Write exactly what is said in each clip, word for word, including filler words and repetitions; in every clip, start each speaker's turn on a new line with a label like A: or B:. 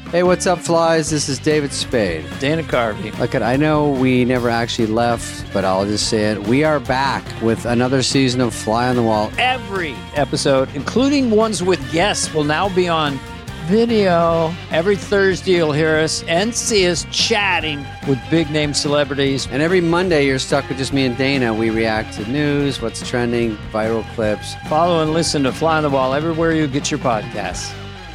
A: Hey, what's up, flies? This is David Spade.
B: Dana Carvey.
A: Look, I know we never actually left, but I'll just say it. We are back with another season of Fly on the Wall.
B: Every episode, including ones with guests, will now be on video. Every Thursday, you'll hear us and see us chatting with big-name celebrities.
A: And every Monday, you're stuck with just me and Dana. We react to news, what's trending, viral clips.
B: Follow and listen to Fly on the Wall everywhere you get your podcasts.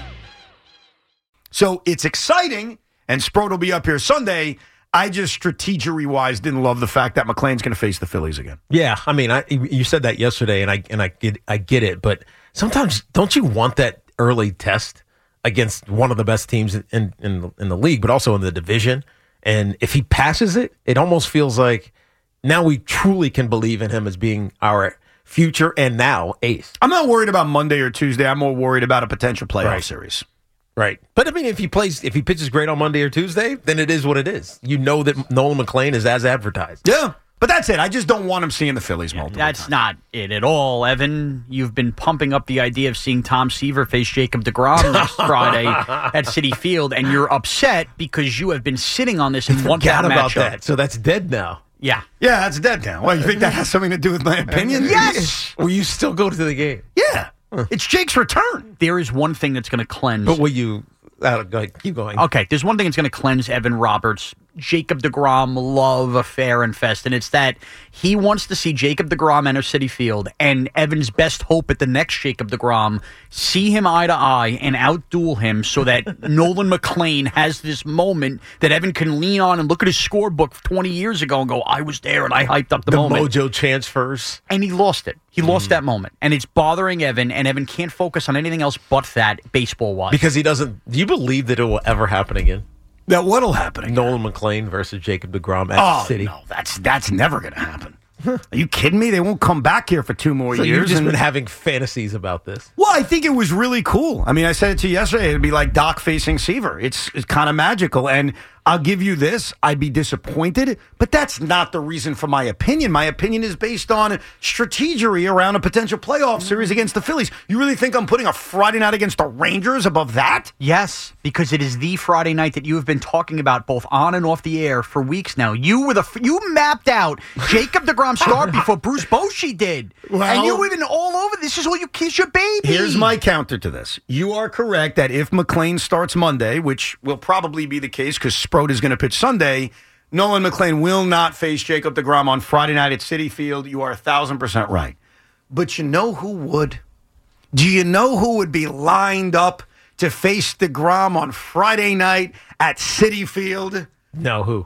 C: So it's exciting, and Sproat will be up here Sunday. I just strategery-wise didn't love the fact that McClain's going to face the Phillies again.
D: Yeah, I mean, I, you said that yesterday, and I and I get I get it, but sometimes don't you want that early test against one of the best teams in in, in, in the league, but also in the division? And if he passes it, it almost feels like now we truly can believe in him as being our future and now ace.
C: I'm not worried about Monday or Tuesday. I'm more worried about a potential playoff
D: Right.
C: series.
D: Right. But, I mean, if he plays, if he pitches great on Monday or Tuesday, then it is what it is. You know that Nolan McClain is as advertised.
C: Yeah, but that's it. I just don't want him seeing the Phillies multiple
E: That's
C: times.
E: not it at all, Evan. You've been pumping up the idea of seeing Tom Seaver face Jacob deGrom next Friday at Citi Field, and you're upset because you have been sitting on this and want that
D: Forgot about
E: matchup.
D: that. So that's dead now.
E: Yeah.
C: Yeah, that's dead now. Well, you think that has something to do with my opinion?
E: Yes.
D: Will you still go to the game?
C: Yeah. It's Jake's return.
E: There is one thing that's going to cleanse.
D: But will you... Uh, go ahead, keep going.
E: Okay, there's one thing that's going to cleanse Evan Roberts' Jacob deGrom love affair and fest, and it's that he wants to see Jacob deGrom enter Citi Field, and Evan's best hope at the next Jacob deGrom, see him eye to eye and outduel him so that Nolan McClain has this moment that Evan can lean on and look at his scorebook twenty years ago and go, I was there and I hyped up the,
D: The
E: moment.
D: mojo transfers.
E: And he lost it. He lost that moment. And it's bothering Evan, and Evan can't focus on anything else but that baseball-wise.
D: Because he doesn't... Do you believe that it will ever happen again?
C: That what'll happen again?
D: Nolan McClain versus Jacob deGrom at
C: Oh,
D: City.
C: no, that's that's never going to happen. Are you kidding me? They won't come back here for two more
D: So
C: years.
D: you've just
C: and-
D: been having fantasies about this.
C: Well, I think it was really cool. I mean, I said it to you yesterday. It'd be like Doc facing Seaver. It's, it's kind of magical. And I'll give you this. I'd be disappointed, but that's not the reason for my opinion. My opinion is based on strategery around a potential playoff series against the Phillies. You really think I'm putting a Friday night against the Rangers above that?
E: Yes, because it is the Friday night that you have been talking about both on and off the air for weeks now. You were the you mapped out Jacob deGrom start before Bruce Bochy did,
C: Well-
E: and you were even all over. This is all you kiss your baby.
C: Here's my counter to this. You are correct that if McClain starts Monday, which will probably be the case because Sproat is going to pitch Sunday, Nolan McClain will not face Jacob deGrom on Friday night at Citi Field. You are a thousand percent right. But you know who would? Do you know who would be lined up to face deGrom on Friday night at Citi Field?
D: No, who?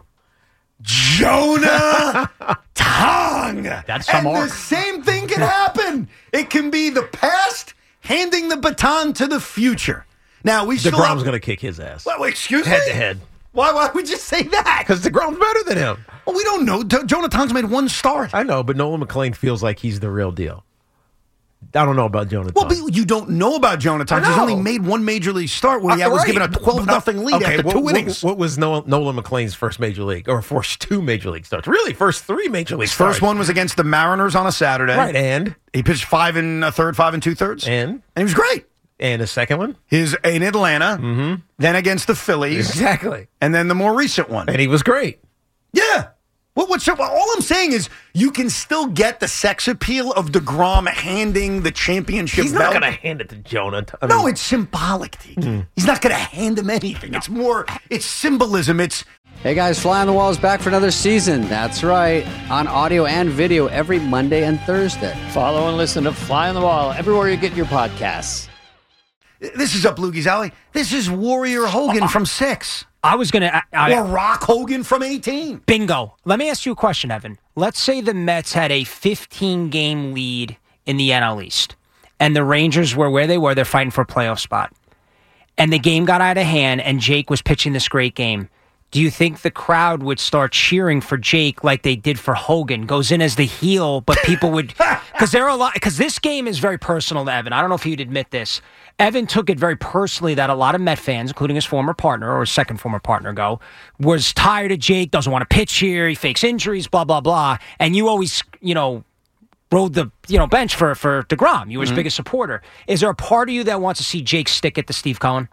C: Jonah Tong.
E: That's some
C: And
E: arc.
C: the same thing can happen. It can be the past handing the baton to the future. Now, we still
D: DeGrom's
C: have...
D: going to kick his ass.
C: Well, excuse
D: Head
C: me?
D: to head.
C: Why, why would you say that?
D: Because DeGrom's better than him.
C: Well, we don't know. Do- Jonah Tong's made one start.
D: I know, but Nolan McClain feels like he's the real deal. I don't know about Jonah
C: Well,
D: Tong.
C: but you don't know about Jonah Tong.
D: I
C: He's
D: know.
C: only made one major league start where he
D: Uh,
C: was
D: right.
C: given a twelve nothing lead
D: Okay,
C: after
D: what,
C: two
D: what-
C: innings.
D: What, was Nolan, Nolan McClain's first major league, or first two major league starts? Really, first three major league
C: His
D: starts.
C: first one was against the Mariners on a Saturday.
D: Right, and?
C: He pitched five and a third, five and two thirds.
D: And?
C: And he was great.
D: And his second one?
C: His in Atlanta, mm-hmm. then against the Phillies,
D: Exactly.
C: and then the more recent one.
D: And he was great.
C: Yeah. What, what's well, all I'm saying is you can still get the sex appeal of DeGrom handing the championship
D: He's
C: belt.
D: not going to hand it to Jonah. I
C: No,
D: mean,
C: it's symbolic, T.
D: Hmm.
C: He's not going to hand him anything. It's more, it's symbolism. It's
A: Hey guys, Fly on the Wall is back for another season. That's right. On audio and video every Monday and Thursday.
B: Follow and listen to Fly on the Wall everywhere you get your podcasts.
C: this is up Loogie's alley. This is Warrior Hogan from six.
F: I was going to...
C: Or Rock Hogan from eighteen.
F: Bingo. Let me ask you a question, Evan. Let's say the Mets had a fifteen-game lead in the N L East, and the Rangers were where they were. They're fighting for a playoff spot. And the game got out of hand, and Jake was pitching this great game. Do you think the crowd would start cheering for Jake like they did for Hogan? Goes in as the heel, but people would... Because there are a lot... Because this game is very personal to Evan. I don't know if you'd admit this. Evan took it very personally that a lot of Met fans, including his former partner or his second former partner, go, was tired of Jake, doesn't want to pitch here, he fakes injuries, blah, blah, blah. And you always, you know, rode the you know bench for, for DeGrom. You were his
C: Mm-hmm.
F: biggest supporter. Is there a part of you that wants to see Jake stick it to Steve Cohen?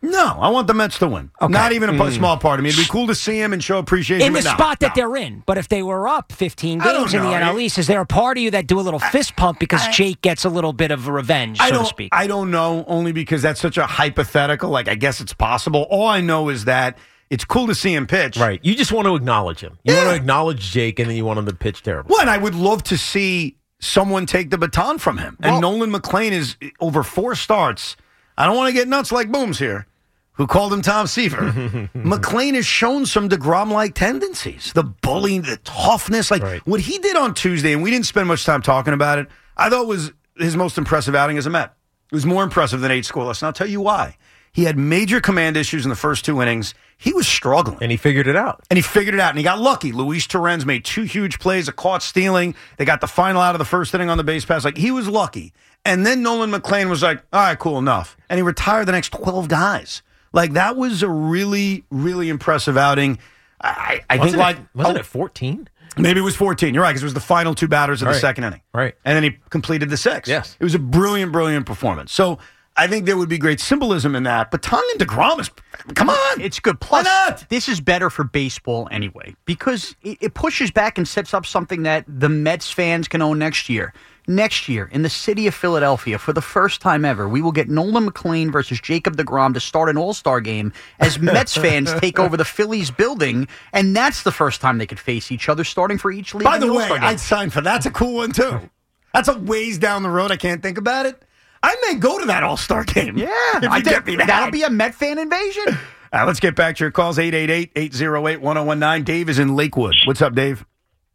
C: No, I want the Mets to win.
F: Okay.
C: Not even a
D: Mm.
C: small part of me. It'd be cool to see him and show appreciation.
F: In the
C: but no,
F: spot that
C: no.
F: they're in. But if they were up fifteen
C: I don't
F: games in the
C: know.
F: N L East, is there a part of you that do a little fist pump because
C: I-
F: Jake gets a little bit of revenge,
C: I
F: so
C: don't,
F: to speak?
C: I don't know, only because that's such a hypothetical. Like, I guess it's possible. All I know is that it's cool to see him pitch.
D: Right. You just want to acknowledge him. You
C: Yeah.
D: want to acknowledge Jake, and then you want him to pitch terrible.
C: Well, and I would love to see someone take the baton from him. And
E: Well-
C: Nolan McLean is over four starts. I don't want to get nuts like Booms here, who called him Tom Seaver. McLean has shown some DeGrom-like tendencies. The bullying, the toughness. Like,
D: Right.
C: what he did on Tuesday, and we didn't spend much time talking about it, I thought was his most impressive outing as a Met. It was more impressive than eight scoreless, and I'll tell you why. He had major command issues in the first two innings. He was struggling.
D: And he figured it out.
C: And he figured it out, and he got lucky. Luis Torrens made two huge plays, a caught stealing. They got the final out of the first inning on the base pass. Like, he was lucky. And then Nolan McLean was like, all right, cool, enough. And he retired the next twelve guys. Like, that was a really, really impressive outing. I, I think,
D: Wasn't
C: like,
D: it, wasn't
C: oh,
D: it fourteen?
C: maybe it was fourteen. You're right, because it was the final two batters of the
D: Right.
C: second inning.
D: Right.
C: And then he completed the six.
D: Yes.
C: It was a brilliant, brilliant performance. So I think there would be great symbolism in that. But Tongan DeGrom is, come on.
E: It's good.
C: Why
E: Plus,
C: not?
E: this is better for baseball anyway because it, it pushes back and sets up something that the Mets fans can own next year. Next year, in the city of Philadelphia, for the first time ever, we will get Nolan McLean versus Jacob deGrom to start an All-Star game as Mets fans take over the Phillies building, and that's the first time they could face each other, starting for each league.
C: By
E: in
C: the way,
E: All-Star game.
C: I'd sign for that. That's a cool one, too. That's a ways down the road. I can't think about it. I may go to that All-Star game.
E: yeah,
C: If you
E: I
C: get
E: think
C: me that.
E: that'll be a Met fan invasion.
C: All right, let's get back to your calls. eight eight eight, eight oh eight, one oh one nine. Dave is in Lakewood. What's up, Dave?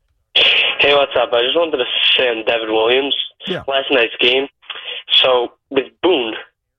G: Hey, what's up? I just wanted to say on Devin Williams,
C: Yeah.
G: last night's game. So, with Boone,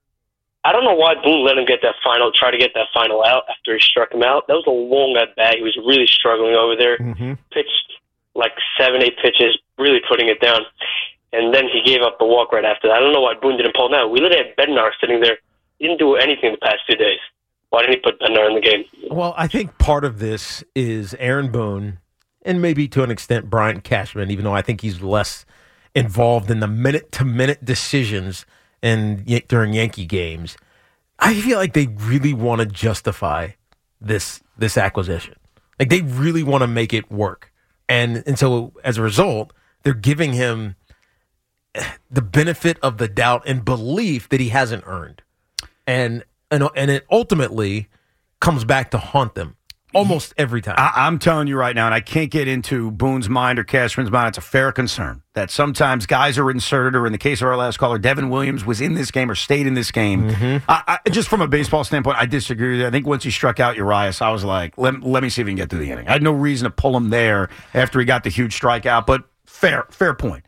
G: I don't know why Boone let him get that final, try to get that final out after he struck him out. That was a long at bat. He was really struggling over there.
C: Mm-hmm.
G: Pitched like seven, eight pitches, really putting it down. And then he gave up the walk right after that. I don't know why Boone didn't pull him out. We literally had Bednar sitting there. He didn't do anything the past two days. Why didn't he put Bednar in the game?
D: Well, I think part of this is Aaron Boone and maybe to an extent Brian Cashman, even though I think he's less involved in the minute-to-minute decisions and during Yankee games. I feel like they really want to justify this this acquisition. Like they really want to make it work. And and so as a result, they're giving him the benefit of the doubt and belief that he hasn't earned. And and and it ultimately comes back to haunt them almost every time.
C: I, I'm telling you right now, and I can't get into Boone's mind or Cashman's mind. It's a fair concern that sometimes guys are inserted, or in the case of our last caller, Devin Williams was in this game or stayed in this game.
D: Mm-hmm.
C: I, I, just from a baseball standpoint, I disagree with you. I think once he struck out Urias, I was like, let, let me see if he can get through the inning. I had no reason to pull him there after he got the huge strikeout, but fair, fair point.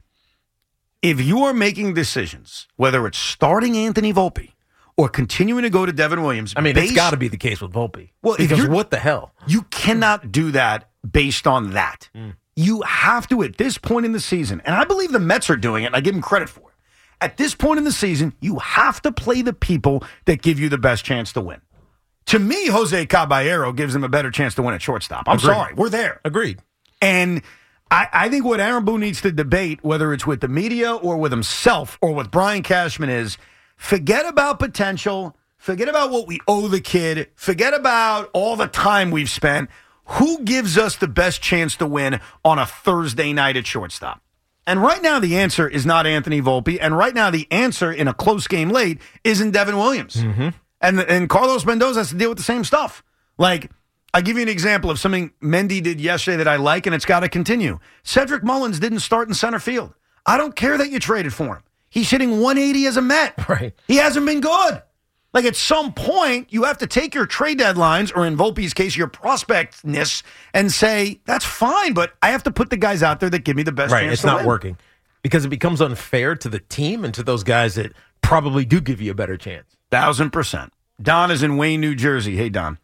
C: If you are making decisions, whether it's starting Anthony Volpe or continuing to go to Devin Williams,
D: I mean,
C: based,
D: it's got to be the case with Volpe.
C: Well, if
D: because
C: you're-
D: what the hell?
C: you cannot do that based on that.
D: Mm.
C: You have to, at this point in the season, and I believe the Mets are doing it, and I give them credit for it. At this point in the season, you have to play the people that give you the best chance to win. To me, Jose Caballero gives them a better chance to win at shortstop. I'm
D: Agreed.
C: sorry. We're there.
D: Agreed.
C: And I, I think what Aaron Boone needs to debate, whether it's with the media or with himself or with Brian Cashman, is forget about potential, forget about what we owe the kid, forget about all the time we've spent. Who gives us the best chance to win on a Thursday night at shortstop? And right now the answer is not Anthony Volpe, and right now the answer in a close game late isn't Devin Williams.
D: Mm-hmm.
C: And, and Carlos Mendoza has to deal with the same stuff. Like, I'll give you an example of something Mendy did yesterday that I like, and it's got to continue. Cedric Mullins didn't start in center field. I don't care that you traded for him. He's hitting one eighty as a Met.
D: Right.
C: He hasn't been good. Like, at some point, you have to take your trade deadlines, or in Volpe's case, your prospectness, and say, that's fine, but I have to put the guys out there that give me the best
D: Right.
C: chance
D: It's
C: to
D: not
C: win.
D: working because it becomes unfair to the team and to those guys that probably do give you a better chance.
C: Thousand percent. Don is in Wayne, New Jersey. Hey, Don.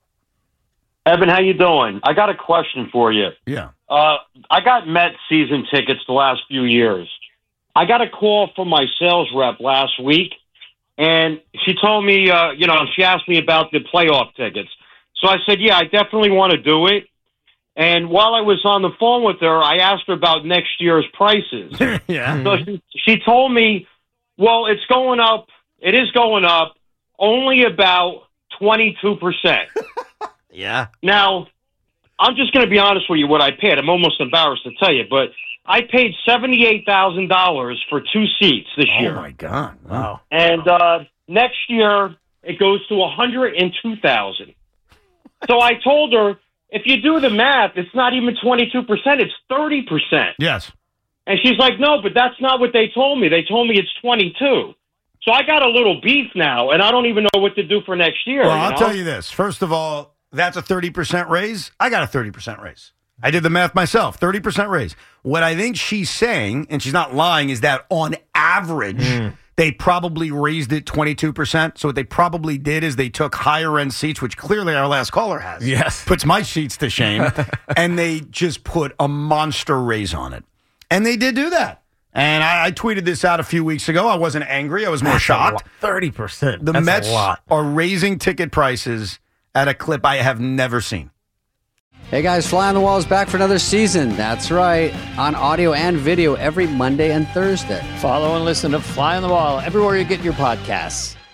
H: Evan, how you doing? I got a question for you.
C: Yeah.
H: Uh, I got Met season tickets the last few years. I got a call from my sales rep last week, and she told me, uh, you know, she asked me about the playoff tickets. So I said, yeah, I definitely want to do it. And while I was on the phone with her, I asked her about next year's prices.
C: Yeah.
H: So she, she told me, well, it's going up. It is going up, only about twenty-two percent.
D: Yeah.
H: Now, I'm just going to be honest with you what I paid. I'm almost embarrassed to tell you, but I paid seventy-eight thousand dollars for two seats this
C: Oh,
H: year.
C: my God.
D: Wow.
H: And uh, next year, it goes to one hundred two thousand dollars. So I told her, if you do the math, it's not even twenty-two percent, it's thirty percent.
C: Yes.
H: And she's like, no, but that's not what they told me. They told me it's twenty-two. So I got a little beef now, and I don't even know what to do for next year.
C: Well,
H: you
C: I'll
H: know?
C: tell you this. First of all, that's a thirty percent raise. I got a thirty percent raise. I did the math myself. thirty percent raise. What I think she's saying, and she's not lying, is that on average, mm. they probably raised it twenty-two percent. So what they probably did is they took higher end seats, which clearly our last caller has.
D: Yes.
C: Puts my seats to shame. And they just put a monster raise on it. And they did do that. And I, I tweeted this out a few weeks ago. I wasn't angry. I was more
D: That's
C: shocked.
D: thirty percent.
C: The
D: That's
C: Mets
D: a lot.
C: are raising ticket prices at a clip I have never seen.
A: Hey guys, Fly on the Wall is back for another season. That's right, on audio and video every Monday and Thursday.
B: Follow and listen to Fly on the Wall everywhere you get your podcasts.